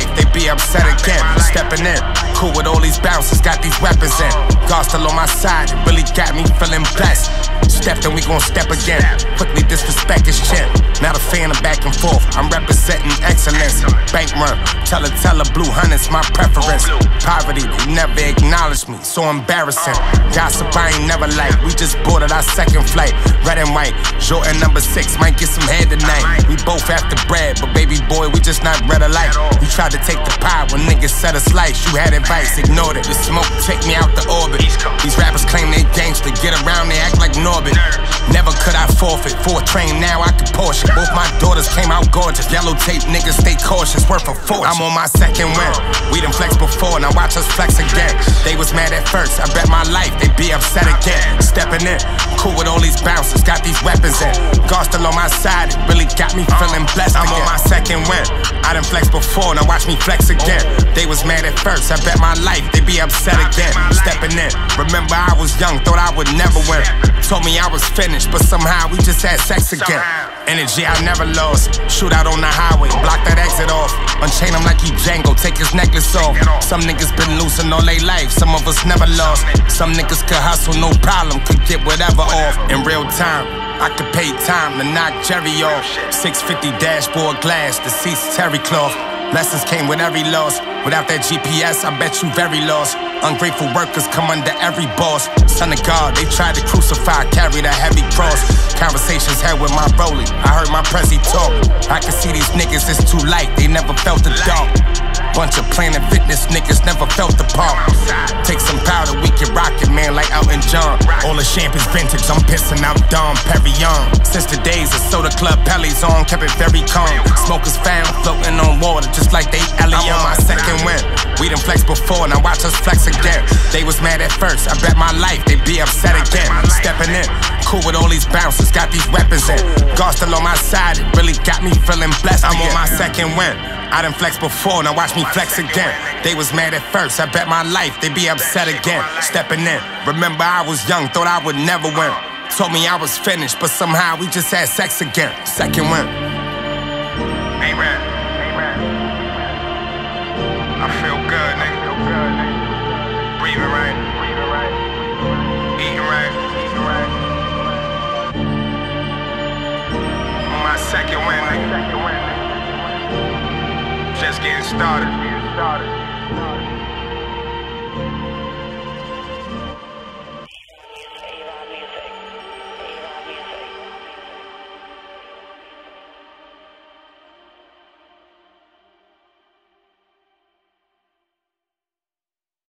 life, they be upset again. Stepping in, cool with all these bouncers, got these weapons in. God still on my side, it really got me feeling blessed. Stepped and we gon' step again. Quickly disrespect his chin. Not a fan of back and forth, I'm representing excellence. Bank run, tell her blue hunters my preference. Poverty, they never acknowledge me, so embarrassing. Gossip I ain't never like, we just boarded our second flight. Red and white, Jordan number 6, might get some head tonight. We both after bread, but baby boy, we just not red alike. You tried to take the pie when niggas said us slice. You had advice, ignored it. The smoke take me out the orbit. These rappers claim they gangster, get around, they act like Norbit. Never could I forfeit for a train, now I can Porsche. Both my daughters came out gorgeous. Yellow tape niggas stay cautious, worth a fortune. I'm on my second win. We done flexed before, now watch us flex again. They was mad at first, I bet my life they be upset again. Stepping in, cool with all these bouncers, got these weapons in. God still on my side, it really got me feeling blessed. I'm on my second win. I done flexed before, now watch me flex again. They was mad at first, I bet my life they be upset again. Stepping in, remember I was young, thought I would never win. Told me I was finished, but somehow we just had sex again. Energy I never lost, shoot out on the highway, block that exit off. Unchain him like he Django, take his necklace off. Some niggas been losing all they life, some of us never lost. Some niggas could hustle, no problem, could get whatever off. In real time, I could pay time to knock Jerry off. 650 dashboard glass, the seats terry cloth. Lessons came with every loss. Without that GPS, I bet you very lost. Ungrateful workers come under every boss. Son of God, they tried to crucify, carried a heavy cross. Conversations had with my rollie, I heard my prezi talk. I can see these niggas, it's too light, they never felt the dark. Bunch of Planet Fitness niggas never felt the park. Take some powder, we can rock it, man, like Elton John. All the champagne's vintage, I'm pissing out Dom Perignon. Since the days of Soda Club, Pelly's on, kept it very calm. Smokers found, floating on water, just like they Ellie on my second win. We done flexed before, now watch us flex again. They was mad at first, I bet my life they be upset again. Stepping in, cool with all these bouncers, got these weapons in. God still on my side, it really got me feeling blessed. I'm on my second win. I done flexed before, now watch me flex again. They was mad at first, I bet my life they be upset again. Stepping in, remember I was young, thought I would never win. Told me I was finished, but somehow we just had sex again. Second win. Amen. I feel good, nigga. Breathing right. Eating right. On my second win, nigga. Just getting started.